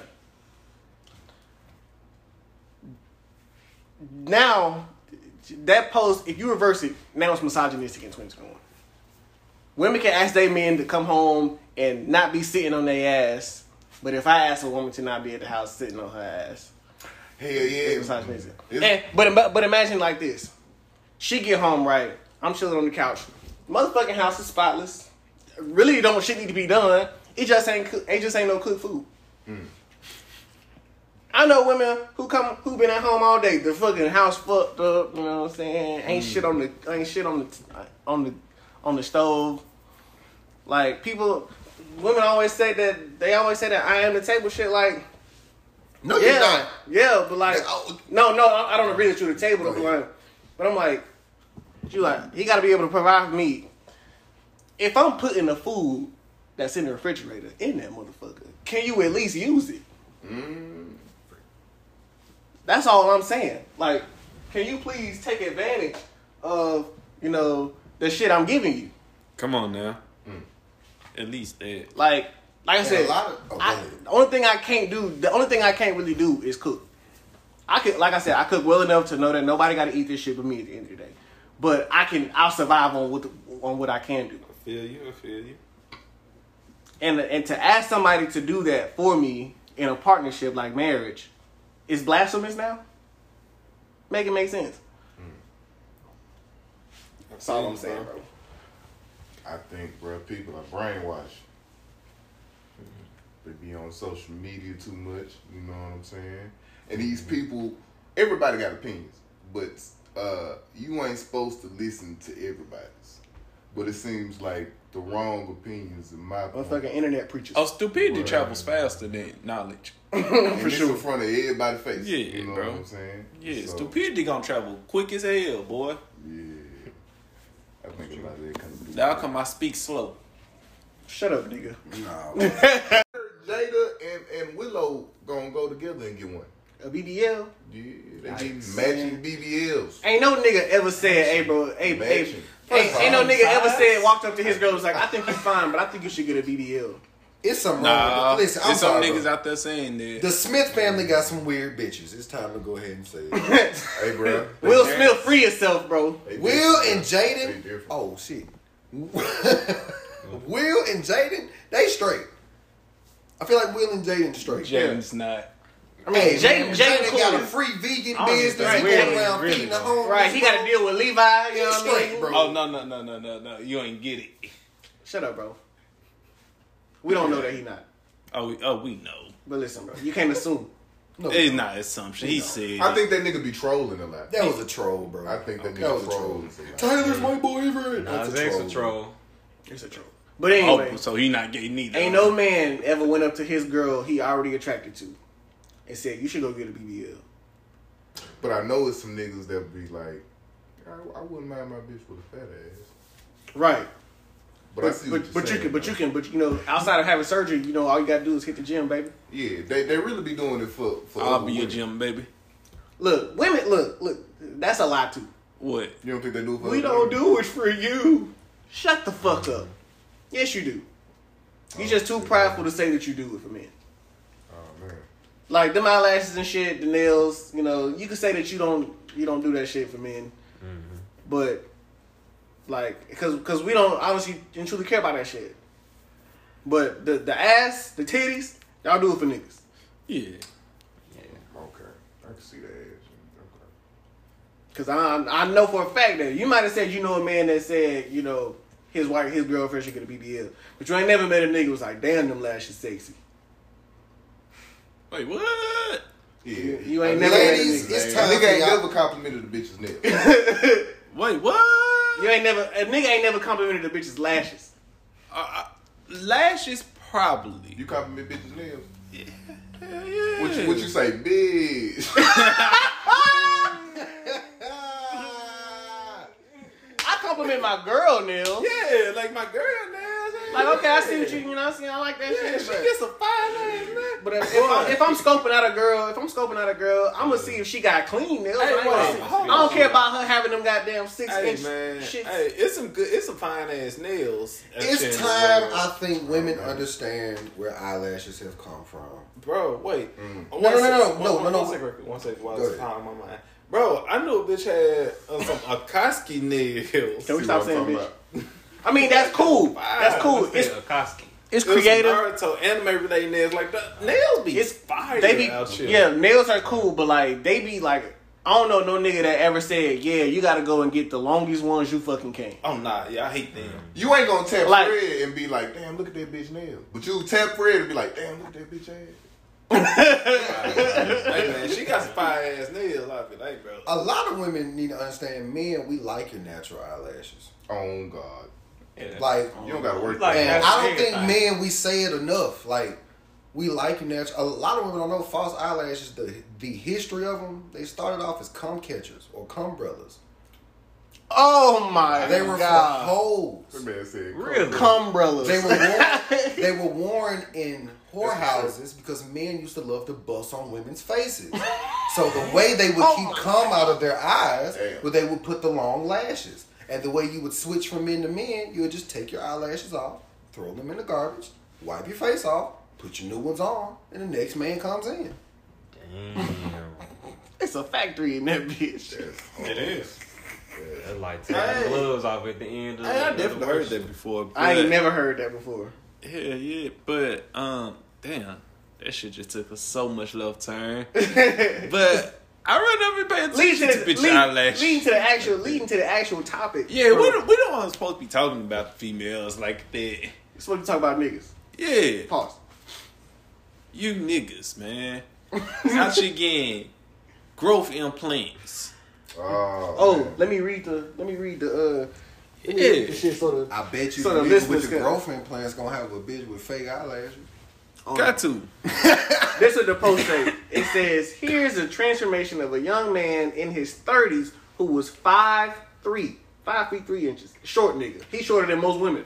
Now, that post, if you reverse it, now it's misogynistic in twenty twenty-one. Women can ask their men to come home and not be sitting on their ass. But if I ask a woman to not be at the house sitting on her ass, hell yeah, it's misogynistic. And, but but imagine like this: she get home, right? I'm chilling on the couch. Motherfucking house is spotless. Really, don't shit need to be done. It just ain't cook, it just ain't no cooked food. Mm. I know women who come who been at home all day. The fucking house fucked up. You know what I'm saying? Ain't mm. shit on the ain't shit on the on the on the stove. Like people, women always say that they always say that I am the table shit. Like no, yeah, you're not. Yeah, but like no, no, I don't agree that you're the table. But, like, but I'm like, you like he got to be able to provide for me. If I'm putting the food that's in the refrigerator in that motherfucker, can you at least use it? Mm. That's all I'm saying. Like, can you please take advantage of, you know, the shit I'm giving you? Come on now. Mm. At least that. Like, like I and said, a lot of, oh, I, the only thing I can't do, the only thing I can't really do is cook. I could, like I said, I cook well enough to know that nobody got to eat this shit but me at the end of the day. But I can, I'll survive on what the, on what I can do. I feel you. I feel you. And and to ask somebody to do that for me in a partnership like marriage is blasphemous now. Make it make sense. Mm. That's all I'm saying, bro. I think, bro, people are brainwashed. They be on social media too much. You know what I'm saying? And these people, everybody got opinions, but uh, you ain't supposed to listen to everybody's. But it seems like the wrong opinions in my point. Motherfucking internet preachers. Oh, stupidity right. travels faster than knowledge. For and sure. in front of everybody's face. Yeah, you know bro. what I'm saying? Yeah, so, stupidity gonna travel quick as hell, boy. Yeah. I think a lot of that comes Now come I speak slow. Shut up, nigga. No. Jada and, and Willow gonna go together and get one. A B B L? Yeah, they be matching B B Ls. Ain't no nigga ever said, hey, bro, hey, hey. Ain't, ain't no nigga ever said, walked up to his girl and was like, I think you're fine, but I think you should get a B B L. It's some nah, wrong. Listen, I'm there's some sorry, niggas bro. out there saying that. The Smith family got some weird bitches. It's time to go ahead and say it. Hey, bro. Will Smith, free yourself, bro. Will and Jaden. Oh, shit. Will and Jaden, they straight. I feel like Will and Jaden straight. Jaden's not. I mean, hey, Jaden, Jaden Jaden got cool. a free vegan Oh, business. right, He really, going around really, feeding the bro. homeless. Right, he got to deal with Levi. You know what I mean? Bro. Oh, no, no, no, no, no, no. You ain't get it. Shut up, bro. We don't know that he not. Oh, we, oh, we know. But listen, bro, you can't assume. No, It's no. not assumption. He said I it. think that nigga be trolling a lot. That was a troll, bro. I think that Okay. nigga That was a trolling troll. a lot. Tyler's my boyfriend. Nah, That's Zach's a a troll. troll. It's a troll. But anyway, Oh, so he not gay neither. ain't no man ever went up to his girl he already attracted to and said, you should go get a B B L. But I know it's some niggas that be like, I, I wouldn't mind my bitch with a fat ass. Right. But, I But, see but, what but you're you saying, can, but though. you can, but you know, outside of having surgery, you know, all you gotta do is hit the gym, baby. Yeah, they they really be doing it for for. I'll other be your women. gym, baby. Look, women, look, look, that's a lie too. What? You don't think they do it for? We other don't women? do it for you. Shut the fuck up. Yes, you do. You just too prideful to say that you do it for men. Oh man. Like them eyelashes and shit, the nails. You know, you can say that you don't you don't do that shit for men, Mm-hmm. but like because because we don't honestly and truly care about that shit. But the the ass, the titties, y'all do it for niggas. Yeah. Okay. I can see that ass. Okay. Cause I I know for a fact that you might have said you know a man that said you know his wife his girlfriend should get a B B L, but you ain't never met a nigga who was like damn them lashes sexy. Wait, what? Yeah. You ain't never met a Ladies, nigga. it's A time nigga for ain't y'all. never complimented the bitch's nails. Wait, what? You ain't never a nigga ain't never complimented a bitch's lashes. Uh, uh, lashes, probably. You compliment bitches' nails. Hell yeah. What you what you say, bitch? I compliment my girl nails. Yeah, like my girl nails. Like okay, I see what you you know what I'm saying. I like that Yeah, shit. she But, gets a fine ass, man. but if, if, I'm, if I'm scoping out a girl, if I'm scoping out a girl, I'm gonna see if she got clean nails. Hey, I, ain't gonna wait, see- hold I don't on. care about her having them goddamn six Hey inch man, shit. hey, it's some good, it's some fine ass nails. That shit in It's the time world. I think women understand where eyelashes have come from. Bro, wait. Mm. One No, no, no, sec- no, one- no, one- no, no. One second, one second. While Go it's ahead. on my mind, bro. I knew a bitch had uh, some Akatsuki nails. Can we See stop what I'm saying talking bitch? about? I mean that's cool. That's cool. It's Akatsuki. it's It was creative. Naruto anime related nails. Like the nails be It's fire. They be out here. yeah nails are cool, but like they be like I don't know no nigga that ever said yeah you gotta go and get the longest ones you fucking can. I'm not. Yeah, I hate them. You ain't gonna tap Like- Fred and be like, damn, look at that bitch nails. But you tap Fred and be like, damn, look at that bitch ass. Hey man, she got some fire ass nails. I be like, bro. A lot of women need to understand, men, we like your natural eyelashes. Oh God. Yeah. Like, You don't gotta work Like and that's I don't think everything. men, we say it enough. Like, we like your natural. A lot of women don't know false eyelashes. The the history of them, they started off as cum catchers or cum brothers. Oh my They were god, for hoes. That man said, Really? cum brothers. They were worn, they were worn in whorehouses because men used to love to bust on women's faces. So the way they would Oh keep my cum out of their eyes, Damn. was they would put the long lashes. And the way you would switch from men to men, you would just take your eyelashes off, throw them in the garbage, wipe your face off, put your new ones on, and the next man comes in. Damn. It's a factory in that bitch. It is. That's like Hey. taking gloves off at the end of Hey, I the definitely the heard that before. I ain't but- never heard that before. Yeah, yeah, but um, damn, that shit just took a so much left turn. leading But I really never paid attention to to the, bitch lead, eyelash. leading to the actual leading to the actual topic. Yeah, bro. we don't, we don't supposed to be talking about the females like that. You're supposed to talk about niggas. Yeah, Pause. you niggas, man. Out you getting growth implants. Oh, Oh, man. let me read the let me read the uh let me Yeah. read the shit so the I bet you So the the nigga listeners with the can- growth implants gonna have a bitch with fake eyelashes. Got to. This is the post say. It says, here's a transformation of a young man in his thirties who was five three, five feet three inches. Short nigga. He's shorter than most women.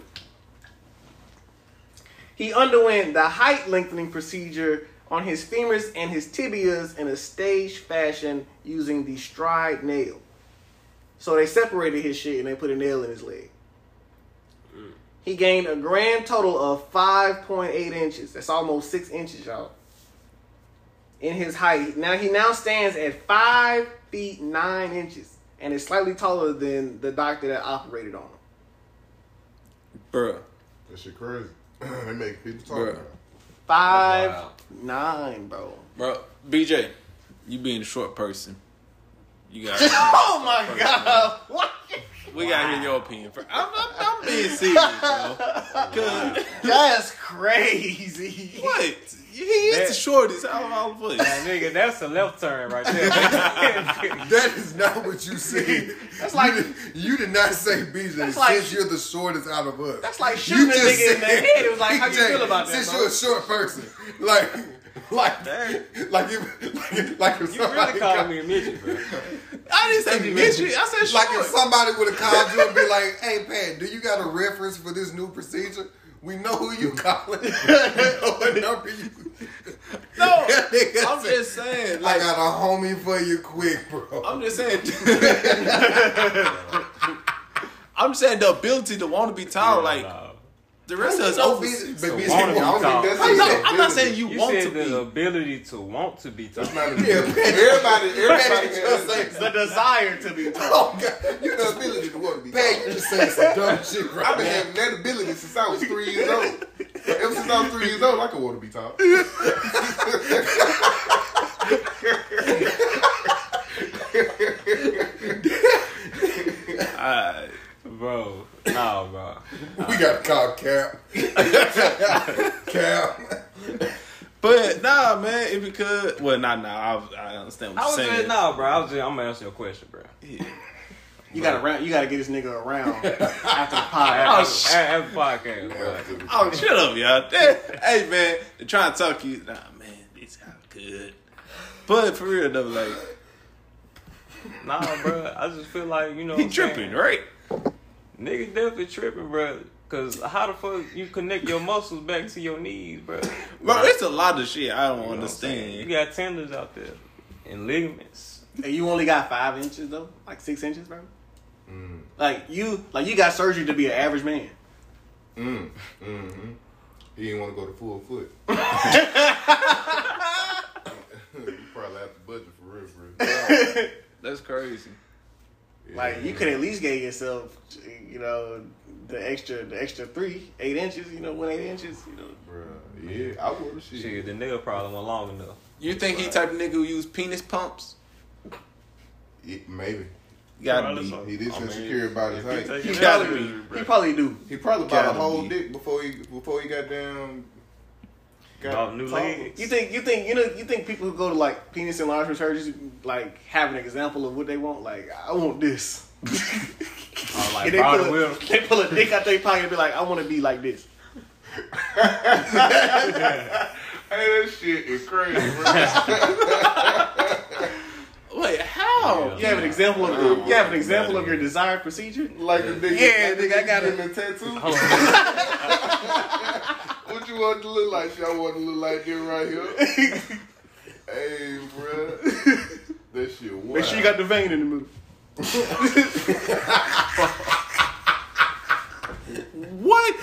He underwent the height lengthening procedure on his femurs and his tibias in a staged fashion using the stride nail. So they separated his shit and they put a nail in his leg. He gained a grand total of five point eight inches. That's almost six inches, y'all. In his height. Now he now stands at five feet nine inches and is slightly taller than the doctor that operated on him. Bruh. That shit crazy. They make people talk Bruh. about it. Five Wow. nine, bro. Bro, B J, you being a short person. You got Oh my god. What? We gotta hear your opinion. first. I'm, I'm, I'm being serious, yo. 'Cause- That's crazy. what? He is That- the shortest out of all of us. Now, nigga, that's a left turn right there. That is not what you said. That's like- you did, you did not say B J. That's Since like- you're the shortest out of us. That's like shooting a nigga in the head. It was like, how you B J, feel about that, Since bro? you're a short person, like, like, Dang. like if, like, like if You really somebody called got- me a midget, bro. I didn't say midget. I said like short. if somebody would have called you and be like, "Hey, Pat, do you got a reference for this new procedure? We know who you calling. We know what number you." No, That nigga I'm said, just saying. I Like, got a homie for you, quick, bro. I'm just saying. I'm just saying the ability to want to be tall. Like Nah. The rest of us No, over. be- six. but So be- wanna I be don't tall. think that's I'm his not, I'm not ability. saying you, You want said to the be. ability to want to be tall. That's not a Yeah, everybody. Everybody just say has The desire to be tall. Oh God, you the ability to want to be Pat, you tall. just saying some dumb shit right I've been now. having that ability since I was three years old. Ever since I was three years old, I could want to be tall. Alright. Bro, nah, bro. We got to call Cap. Cap. But nah, man, it because well, nah, nah. I, I understand what I you're was saying. just, nah, bro. I was just, I'm gonna answer your question, bro. You gotta round, you gotta get this nigga around after the pod. Oh, sh- After podcast, bro. Oh, shut up, y'all. Hey, man, they're trying to talk to you. Nah, man, this how good. But for real though, like Nah, bro. I just feel like, you know, he what I'm saying? tripping, right? Niggas definitely tripping, bro. Cause how the fuck you connect your muscles back to your knees, bro? Bro, it's a lot of shit I don't You know what I'm saying? You understand. got tendons out there and ligaments. And you only got five inches though, like six inches, bro. Mm, Like you, like you got surgery to be an average man. mm, mm-hmm. He didn't want to go to full foot. You probably have to budget for real, for real. That's crazy. Like you could at least get yourself, you know, the extra, the extra three, eight inches. You know, one eight inches. You know, Bruh, yeah, I would have shit. Shit, the nail probably wasn't long enough. You think he type of nigga who use penis pumps? Yeah, maybe. Gotta Probably be. so. He this I mean, insecure about his if he height. take he it gotta out, be. bro. he probably do. He probably bought a Gotta whole be. dick before he before he got down. Bought new tall. legs. You think you think you know you think people who go to like penis enlargement surgeries like have an example of what they want? Like I want this. Oh, like And they, body pull a, will. they pull a dick out their pocket and be like, I want to be like this. Hey, that shit is crazy, bro. Wait, how? You have an example of Oh, you have an example of your desired procedure. Like the nigga, Yeah, like the nigga, I got getting a tattoo. What you want it to look like? Shit, I want it to look like this right here. Hey, bro, that shit wild. Make sure you got the vein in the middle. What?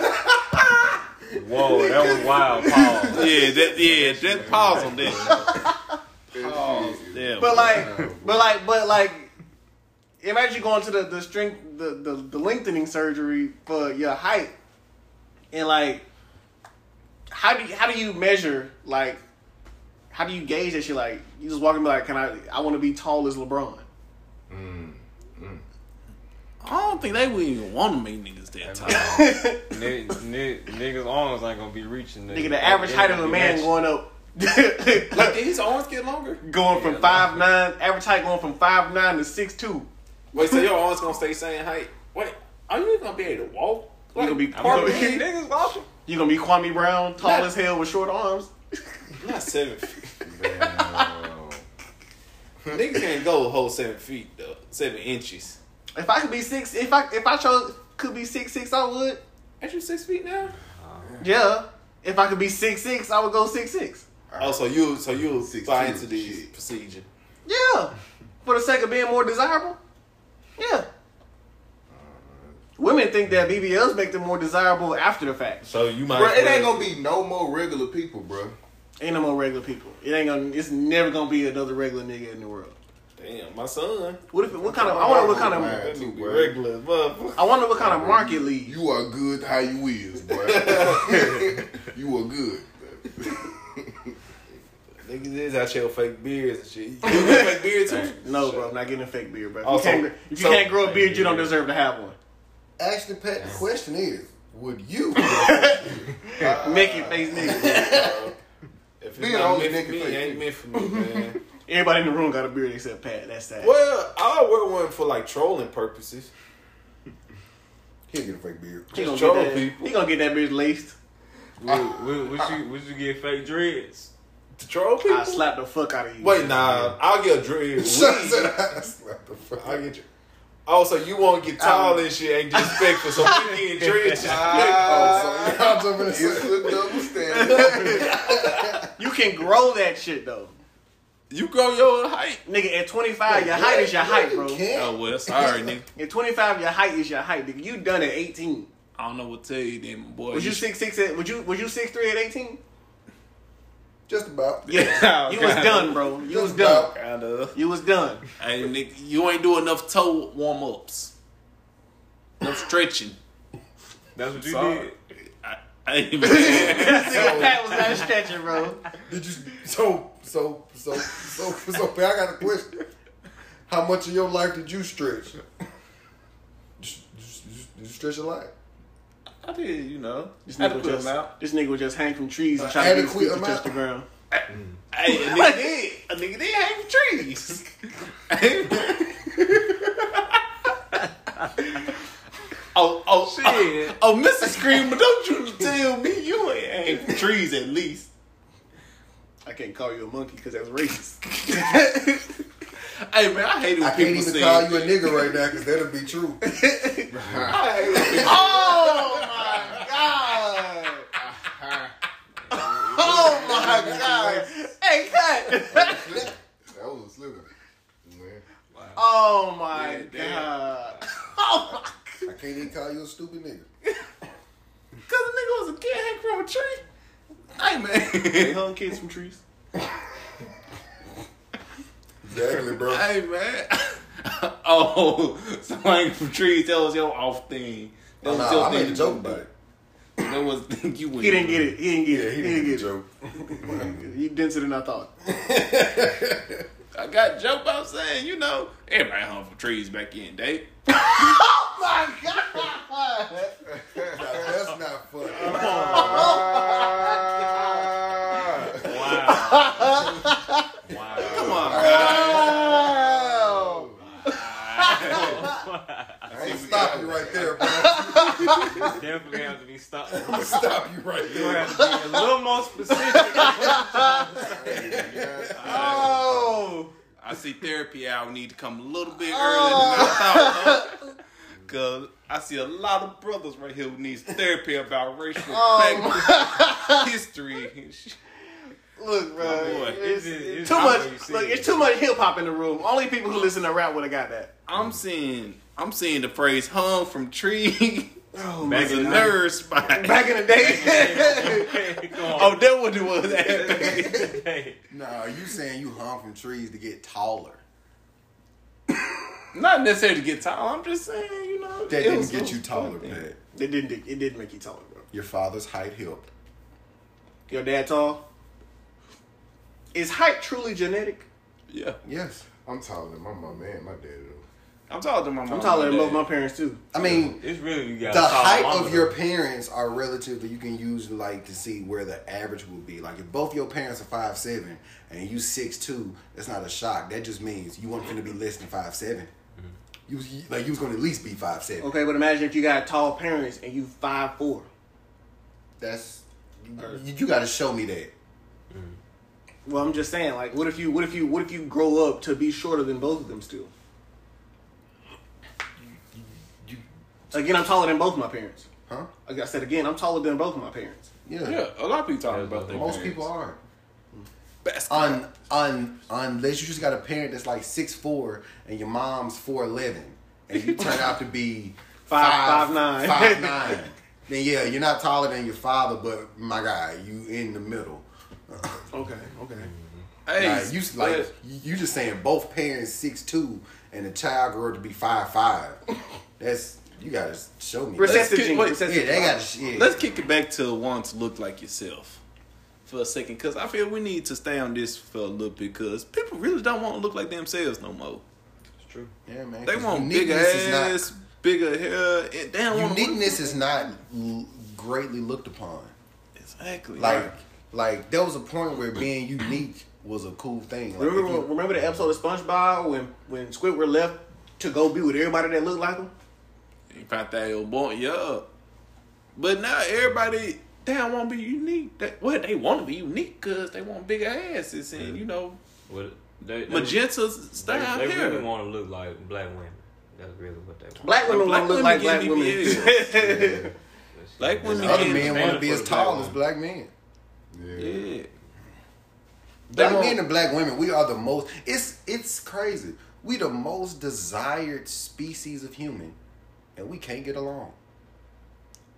Whoa, that was wild. Pause. Yeah, that yeah, that pause on that. That Pause. shit is Yeah. But like, wild, bro. but like, but like, imagine going to the the strength, the, the the lengthening surgery for your height, and like, how do you, how do you measure like, how do you gauge that shit? Like, you just walk and be like, can I? I want to be tall as LeBron. Mm, mm. I don't think they would even want to make niggas that tall. N- n- niggas' arms ain't gonna be reaching. Nigga, the average height of a man going up. Like, did his arms get longer? Going from five nine, average height going from five nine to six two. Wait, so your arms gonna stay same height? Wait, are you gonna be able to walk? You gonna be I'm part gonna of be it. niggas walking. You gonna be Kwame Brown, tall Not- as hell with short arms. Not seven feet. Damn. Niggas can't go a whole seven feet though. Seven inches. If I could be six, if I if I chose could be six six, I would. Ain't you six feet now? Yeah. If I could be six six, I would go six six. Oh, so you so you Six buy two, into this shit. procedure? Yeah. For the sake of being more desirable. Yeah. Women think that B B Ls make them more desirable after the fact. So you might. Bro, as it ain't well- gonna be no more regular people, bro. Ain't no more regular people. It ain't gonna. It's never gonna be another regular nigga in the world. Damn, my son. What if? What kind of? I wonder what kind of. Man, That too, nigga be bro. regular as motherfucker. I wonder what kind of market lead. You are good how you is, boy. You are good. Niggas is out here with fake beards and shit. You get fake beard too? No, bro, I'm not getting a fake beard, bro. If Also, you can't, if you so- can't grow a beard, you don't deserve to have one. Actually, Pat, the question is, would you? Naked face nigga. If Being it's not only meant for me, nigga it ain't meant for me, man. Everybody in the room got a beard except Pat. That's sad. Well, I'll wear one for like trolling purposes. He'll get a fake beard. He gonna, Just troll get that, people. he gonna get that bitch laced. Would, would, would you would you get fake dreads? To troll people? I slap the fuck out of you. Wait, nah. I'll get a dread. Shut weave. up. Slap the fuck I'll get you. Oh, so you won't get tall and shit ain't disrespectful, so we get dreads. Oh, so y'all jumping in It's the a double standard. You can grow that shit though. You grow your height. Nigga, at twenty-five, your height is your height, bro. You can't. Oh, well, sorry, nigga. At twenty-five, your height is your height, nigga. You done at eighteen. I don't know what to tell you then, boy. Was you six six at? Was you was you six three at eighteen? Just about. Yeah, you was Kinda. done, bro. You was Just done. about. Kind of. You was done. Hey, nigga, you ain't do enough toe warm ups. No stretching. That's what you Sorry. did. I, I ain't even. Nigga Pat was not stretching, bro. Did you? So so so so so. I got a question. How much of your life did you stretch? Did you, did you stretch a lot? I did, you know. This Had to nigga, put just, them out. this nigga would just hang from trees and Uh, try to get his adequate feet to amount. touch the ground. Hey, a nigga did. A nigga did hang from trees. oh, oh, Shit. Oh, oh, Mister Screamer, don't you tell me you ain't hang from trees at least. I can't call you a monkey because that's racist. Hey, man, I hate it when I can't people even say call you a nigga right now because that'll be true. Oh my god! Oh my god! Hey, cut! That was a slipper. Man. Oh my Yeah, damn. god! Oh my! I can't even call you a stupid nigga. Cause a nigga was a kid hang from a tree. Hey, man. They hung kids from trees. Exactly, bro. Hey, man. Oh, so hang from trees, that was your off thing. That was Nah, your I thing made a to joke do. about it. That was the thing you went He didn't get it. He didn't get Yeah, it. he He didn't didn't get the get joke. it. You denser than I thought. I got joke about saying, you know, everybody hung from trees back in the day. Oh my god! Now, that's not funny. Wow. Wow. Come on, guys. Wow! I'm gonna stop you right there, bro. Definitely have to be stopped. I'm gonna stop you right You there. have to be a little more specific. Oh! I see therapy hour need to come a little bit earlier than I thought. Because I see a lot of brothers right here who needs therapy about racial Oh fact, history. and shit. Look, bro. boy. It's, It's- it's too not much. what you see. Look, it's too much hip hop in the room. Only people who listen to rap would have got that. I'm seeing, I'm seeing the phrase "hung from tree" Oh as a nerd spot. Back in the day. Come on. Oh, that what it was. Hey. Nah, you saying you hung from trees to get taller. Not necessarily to get tall. I'm just saying, you know, That it didn't was- get it you was taller, fun thing. man. It didn't. It didn't make you taller, bro. Your father's height helped. Your dad tall. Is height truly genetic? Yeah, Yes. I'm taller than my mom and my dad though. I'm taller than my mom. I'm taller than and both dad. my parents too. I mean, It's really you got the a tall height mama, of your though. parents are relative that you can use like to see where the average will be. Like if both your parents are five seven and you six two, that's not a shock. That just means you weren't going to be less than five seven. You was like you was going to at least be five seven. Okay, but imagine if you got tall parents and you five four. That's you, you got to show me that. Well, I'm just saying, like, what if you, what if you, what if you grow up to be shorter than both of them still? You, Again, I'm taller than both my parents. huh? Like I said again, I'm taller than both of my parents. Yeah. Yeah, a lot of people talking Yeah, about that. Most people are. Basketball. Un, un, unless you just got a parent that's like six four and your mom's four eleven and you turn out to be Five- five nine. five nine, then yeah, you're not taller than your father, but my guy, you in the middle. Okay, okay. Hey, Like, you like you you just saying both parents six two and the child grew up to be five five. That's you gotta show me. Let's Recessive get- genes. wait, recessive Yeah, they genes. got yeah. let's kick it back to wanting to look like yourself for a second, because I feel we need to stay on this for a little bit, because people really don't want to look like themselves no more. It's true. Yeah, man. They 'cause want bigger uniqueness is not- ass, bigger hair. And they don't want Uniqueness is not l- greatly looked upon. exactly Like, right. like there was a point where being unique was a cool thing. Like, Remember, if you- remember the episode of SpongeBob when when Squidward left to go be with everybody that looked like him? You found that old boy, yeah. But now everybody, they don't want to be unique. They, well, they want to be unique because they want bigger asses and, you know, What they, they, magenta they, style they hair. really want to look like black women. That's really what they want. Black women Black want to look women like black give women. me That Black shit- women other can't men want to be as stand for the tall black as woman. black men. Yeah. Yeah. Black They men want- and black women, we are the most. It's it's crazy. We the most desired species of human, and we can't get along.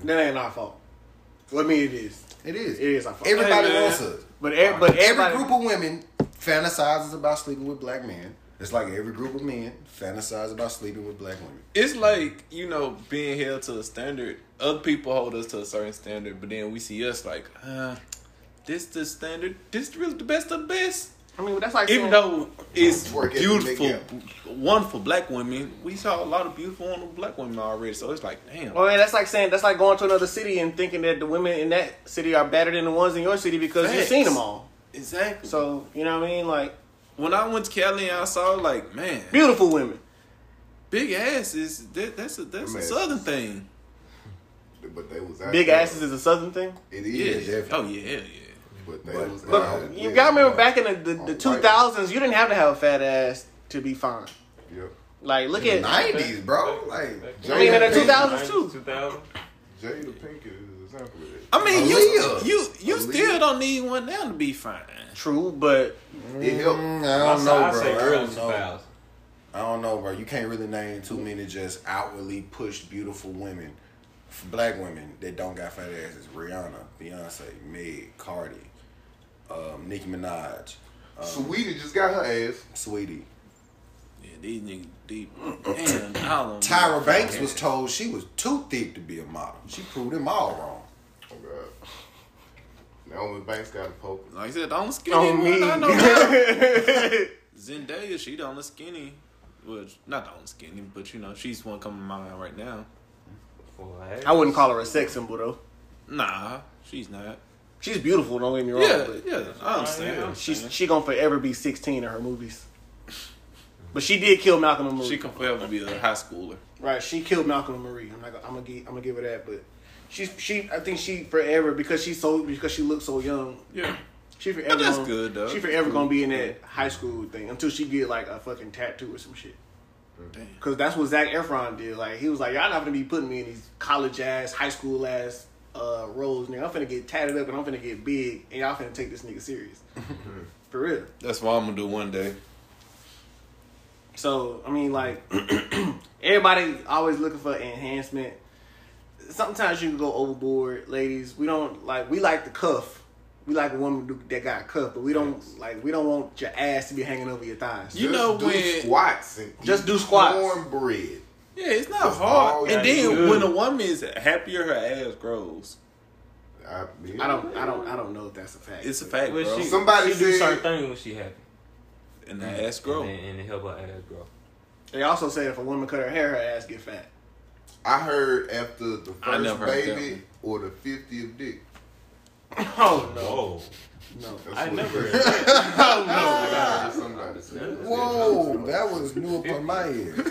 That ain't our fault. Well, I mean, it is. It is. It is our fault. Everybody Hey, man. wants us. But every, but Every everybody, group of women fantasizes about sleeping with black men. It's like every group of men fantasize about sleeping with black women. It's like, you know, being held to a standard. Other people hold us to a certain standard, but then we see us like, uh, this the standard. This really the best of the best. I mean, that's like Even saying- though it's Twerk at the beautiful, big wonderful black women, we saw a lot of beautiful wonderful black women already. So it's like, damn. Well, man, that's like saying that's like going to another city and thinking that the women in that city are better than the ones in your city because you've Facts. seen them all. Exactly. So you know what I mean? Like when I went to Cali and I saw like, man, beautiful women. big ass is that, that's a that's a Man. southern thing. But they was out Big there. asses is a southern thing. It Yeah. is. definitely. Oh yeah, yeah. But they But- was But out you there. gotta remember back in the the, On the white. two thousands, you didn't have to have a fat ass to be fine. Yep. Like look In the at, nineties, bro. Like I mean in the Jada two Pinkett- thousands too. two thousand. Jada Pinkett is an example of that. I mean, you Aaliyah. you you Aaliyah. still don't need one now to be fine. True, but It helped. Mm, I don't know, I bro. say I early don't two know. thousand. I don't know, bro. You can't really name too many just outwardly pushed beautiful women, f- black women that don't got fat asses. Rihanna, Beyonce, Meg, Cardi, um, Nicki Minaj, um, Sweetie just got her ass. Sweetie. Yeah, these niggas deep. Damn, I don't Tyra know. Banks was told she was too thick to be a model. She proved them all wrong. Oh God. Naomi Banks got a poke. Like I said, the only skinny on one me. I know now. Zendaya, she the only skinny. Well, not the only skinny, but you know, she's one coming to mind right now. I wouldn't call her a sex symbol though. Nah, she's not. She's beautiful, don't get me wrong. Yeah, but yeah, I understand. I she's understand. she gonna forever be sixteen in her movies. But she did kill Malcolm and Marie. She can forever be a high schooler. Right, she killed Malcolm and Marie. I'm not. Gonna, I'm gonna give. I'm gonna give her that. But she's she. I think she forever because she's so because she looks so young. Yeah. She forever. But that's gonna, good, though. She forever gonna be in that high school thing until she get like a fucking tattoo or some shit. Damn. Cause that's what Zac Efron did. Like he was like, y'all not gonna be putting me in these college ass, high school ass uh, roles. Nigga, I'm finna get tatted up and I'm finna get big, and y'all finna take this nigga serious. For real. That's what I'm gonna do one day. So I mean, like everybody always looking for enhancement. Sometimes you can go overboard, ladies. We don't like. We like the cuff. We like a woman who- that got cuff, but we don't like. We don't want your ass to be hanging over your thighs. You Just know do when- squats and Just eat do squats. cornbread. Yeah, it's not That's hard. all And you then do. when a woman is happier, her ass grows. I, I don't. I don't. I don't know if that's a fact. It's a fact, Well, bro. she, Somebody she do said- certain things when she happy, And the ass grow. and, and it help her ass grow. They also say if a woman cut her hair, her ass get fat. I heard after the I first never heard that baby one. or the fiftieth dick. Oh no, Whoa, no. That's I what never. it is. Oh no. I heard somebody say that. Whoa, that was new upon my ear.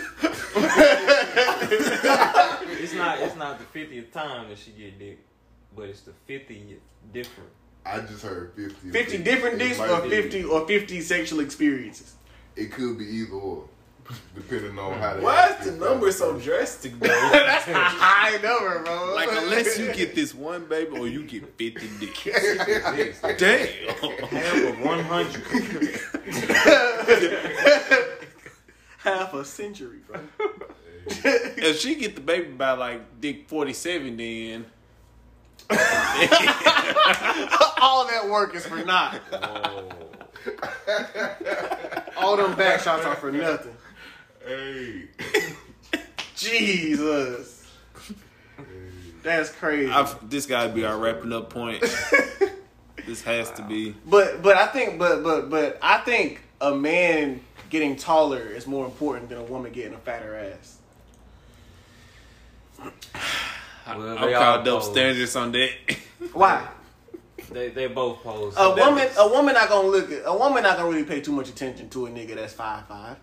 It's not. It's not the fiftieth time that she get dick, but it's the fiftieth different. I just heard fifty. Fifty different It dicks might or be- fifty or fifty sexual experiences. It could be either or, depending on how they. Why is act the it. number so drastic, though? That's a high number, bro. Like, unless you get this one baby or you get fifty dicks. Damn. Half of one hundred. half a century, bro. If she get the baby by, like, dick forty-seven, then... All that work is for naught. All them back shots are for nothing. Hey, Jesus. That's crazy. I've, this got to be our wrapping up point. This has to be. But but I think but but but I think a man getting taller is more important than a woman getting a fatter ass. Well, I'm they called all up pose. standards on that. Why? They they both pose. A So that- woman a woman not gonna look at a woman not gonna really pay too much attention to a nigga that's five five.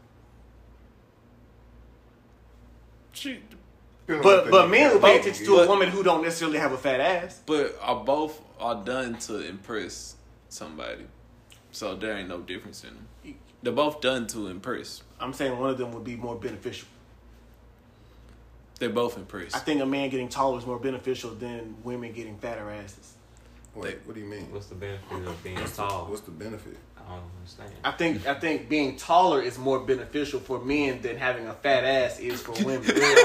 She, But but men will pay Both. attention to a But- woman who don't necessarily have a fat ass. but are both are done to impress somebody. So there ain't no difference in them. They're both done to impress. I'm saying one of them would be more beneficial. They're both impressed. I think a man getting taller is more beneficial than women getting fatter asses. Wait, what do you mean? What's the benefit of being What's the, tall? what's the benefit? I I don't understand. I think I think being taller is more beneficial for men than having a fat ass is for women.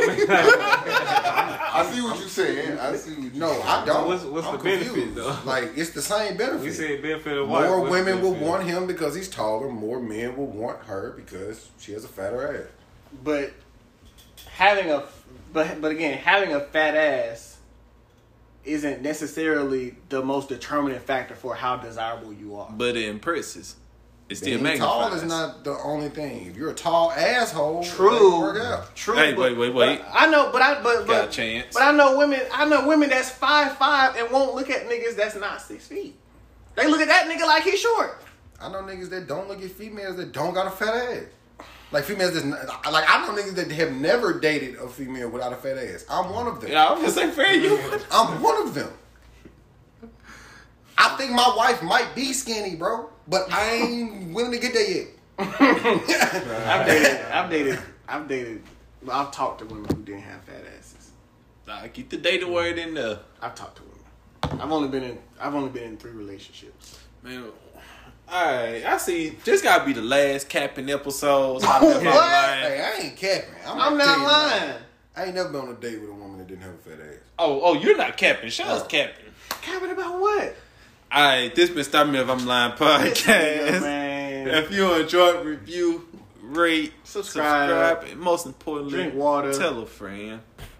I see what you're saying. I see what you're No, saying. I don't. What's- what's I'm the benefit, confused. though? Like, it's the same benefit. We said benefit of what? More What's the women will benefit? want him because he's taller. More men will want her because she has a fatter ass. But having a but but again, having a fat ass isn't necessarily the most determining factor for how desirable you are. But it impresses. It's still Being tall magnifies. is not the only thing. If you're a tall asshole, it True. ain't work out. True. Hey, but- wait, wait, wait. but I know, but I but Got a but, chance. but I know women. I know women that's five five and won't look at niggas that's not six feet. They look at that nigga like he's short. I know niggas that don't look at females that don't got a fat ass. Like females that's not, like I know niggas that have never dated a female without a fat ass. I'm one of them. Yeah, I'm just saying, fair you. I'm one of them. I think my wife might be skinny, bro, but I ain't willing to get there yet. I've dated. I've dated. I've dated. I've talked to women who didn't have fat asses. Nah, keep the dating word in there. I've talked to women. I've only been in. I've only been in three relationships. Man, alright, I see. This gotta be the last capping episode. What? Hey, I ain't capping. I'm, I'm gonna not tell you lying. now. I ain't never been on a date with a woman that didn't have a fat ass. Oh, oh, you're not capping. Shaw's No. capping. Capping about what? Alright, this been Stop Me If I'm Lying podcast. Man. If you enjoyed, review, rate, Subscribe. subscribe, and most importantly, Drink water. tell a friend.